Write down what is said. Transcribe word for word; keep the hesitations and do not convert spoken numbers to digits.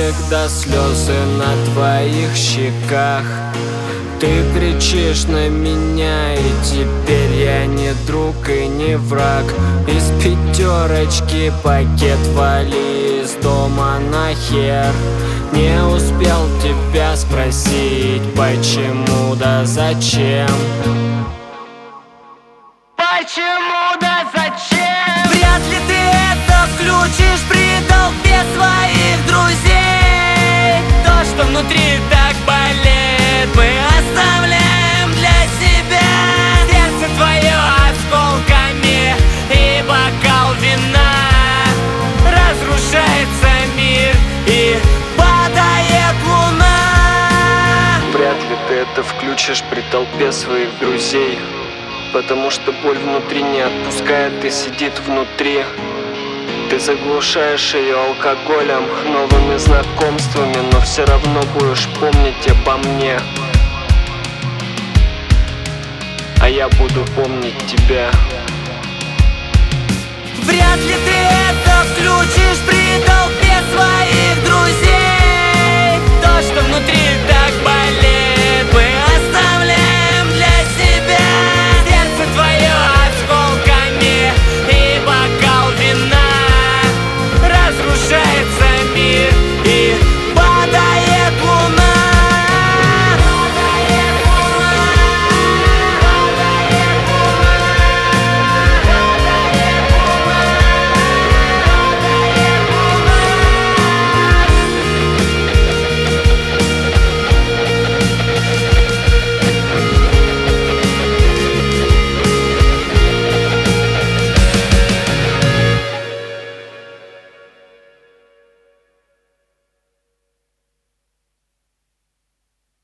когда слезы на твоих щеках. Ты кричишь на меня, и теперь я не друг и не враг. Из пятерочки пакет вали из дома нахер. Не успел тебя спросить, почему да зачем. Почему да зачем? Вряд ли ты это включишь при толпе своих друзей. То, что внутри так болит, мы оставляем для себя. Сердце твое осколками и бокал вина. Разрушается мир и падает луна. Вряд ли ты это включишь при толпе своих друзей, потому что боль внутри не отпускает и сидит внутри. Ты заглушаешь ее алкоголем, новыми знакомствами, но все равно будешь помнить обо мне. А я буду помнить тебя. Вряд ли ты это включишь при толпе своих друзей.